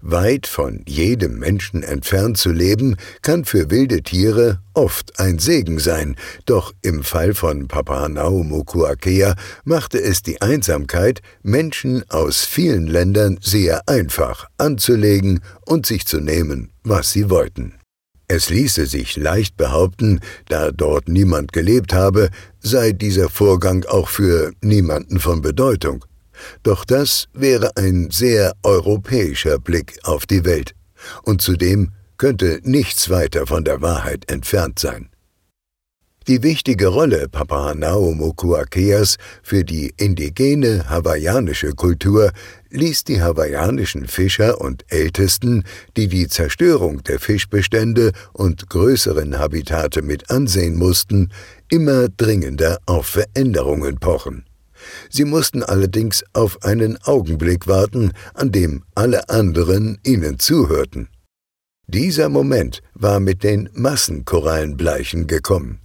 Weit von jedem Menschen entfernt zu leben, kann für wilde Tiere oft ein Segen sein, doch im Fall von Papahanaumokuakea machte es die Einsamkeit, Menschen aus vielen Ländern sehr einfach anzulegen und sich zu nehmen, was sie wollten. Es ließe sich leicht behaupten, da dort niemand gelebt habe, sei dieser Vorgang auch für niemanden von Bedeutung. Doch das wäre ein sehr europäischer Blick auf die Welt. Und zudem könnte nichts weiter von der Wahrheit entfernt sein. Die wichtige Rolle Papahanaumokuakeas für die indigene hawaiianische Kultur ließ die hawaiianischen Fischer und Ältesten, die die Zerstörung der Fischbestände und größeren Habitate mit ansehen mussten, immer dringender auf Veränderungen pochen. Sie mussten allerdings auf einen Augenblick warten, an dem alle anderen ihnen zuhörten. Dieser Moment war mit den Massenkorallenbleichen gekommen.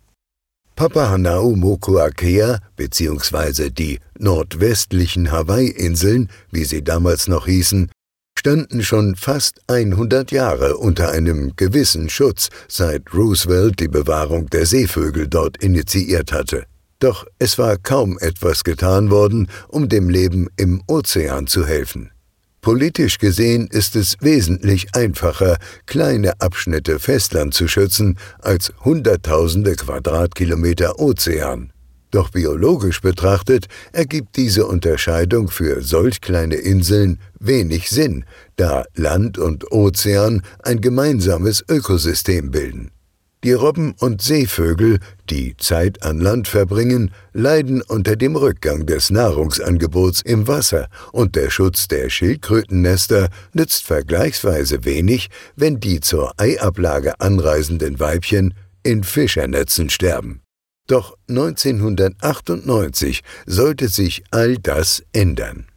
Papahanaumokuakea bzw. die nordwestlichen Hawaii-Inseln, wie sie damals noch hießen, standen schon fast 100 Jahre unter einem gewissen Schutz, seit Roosevelt die Bewahrung der Seevögel dort initiiert hatte. Doch es war kaum etwas getan worden, um dem Leben im Ozean zu helfen. Politisch gesehen ist es wesentlich einfacher, kleine Abschnitte Festland zu schützen, als hunderttausende Quadratkilometer Ozean. Doch biologisch betrachtet ergibt diese Unterscheidung für solch kleine Inseln wenig Sinn, da Land und Ozean ein gemeinsames Ökosystem bilden. Die Robben und Seevögel, die Zeit an Land verbringen, leiden unter dem Rückgang des Nahrungsangebots im Wasser, und der Schutz der Schildkrötennester nützt vergleichsweise wenig, wenn die zur Eiablage anreisenden Weibchen in Fischernetzen sterben. Doch 1998 sollte sich all das ändern.